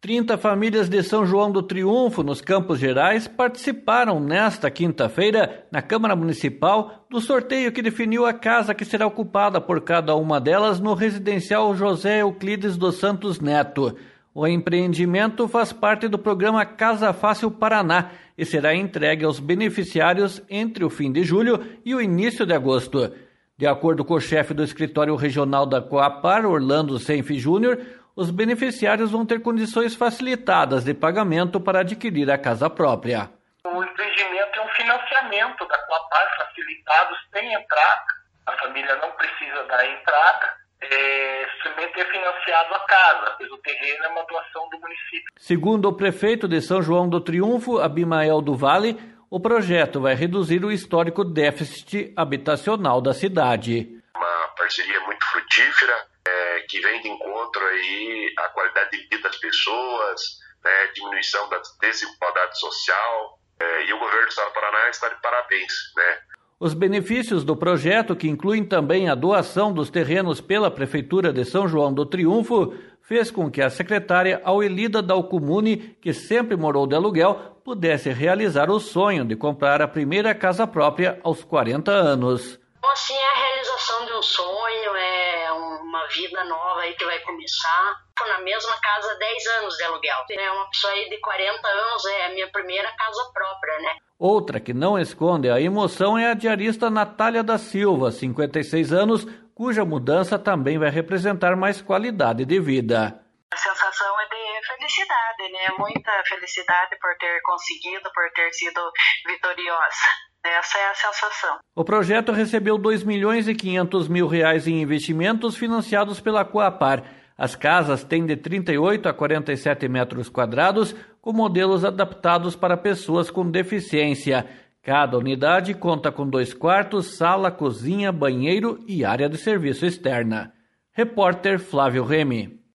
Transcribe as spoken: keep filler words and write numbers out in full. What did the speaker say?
trinta famílias de São João do Triunfo, nos Campos Gerais, participaram nesta quinta-feira, na Câmara Municipal, do sorteio que definiu a casa que será ocupada por cada uma delas no residencial José Euclides dos Santos Neto. O empreendimento faz parte do programa Casa Fácil Paraná e será entregue aos beneficiários entre o fim de julho e o início de agosto. De acordo com o chefe do escritório regional da Coapar, Orlando Senfi Júnior, os beneficiários vão ter condições facilitadas de pagamento para adquirir a casa própria. O empreendimento é um financiamento da Coapar, facilitado, sem entrada. A família não precisa dar entrada, é, somente é financiado a casa, pois o terreno é uma doação do município. Segundo o prefeito de São João do Triunfo, Abimael do Vale, o projeto vai reduzir o histórico déficit habitacional da cidade. Uma parceria muito frutífera, é, que vem de encontro aí à qualidade de vida das pessoas, né, diminuição da desigualdade social, é, e o governo do estado do Paraná está de parabéns, né? Os benefícios do projeto, que incluem também a doação dos terrenos pela Prefeitura de São João do Triunfo, fez com que a secretária Auelida Dalcomune, que sempre morou de aluguel, pudesse realizar o sonho de comprar a primeira casa própria aos quarenta anos. Assim, é a realização de um sonho, é uma vida nova aí que vai começar. Estou na mesma casa há dez anos de aluguel. É uma pessoa aí de quarenta anos, é a minha primeira casa própria, né? Outra que não esconde a emoção é a diarista Natália da Silva, cinquenta e seis anos, cuja mudança também vai representar mais qualidade de vida. A sensação é de felicidade, né? Muita felicidade por ter conseguido, por ter sido vitoriosa. Essa é a sensação. O projeto recebeu dois milhões e quinhentos mil reais em investimentos financiados pela Coapar. As casas têm de trinta e oito a quarenta e sete metros quadrados, com modelos adaptados para pessoas com deficiência. Cada unidade conta com dois quartos, sala, cozinha, banheiro e área de serviço externa. Repórter Flávio Remy.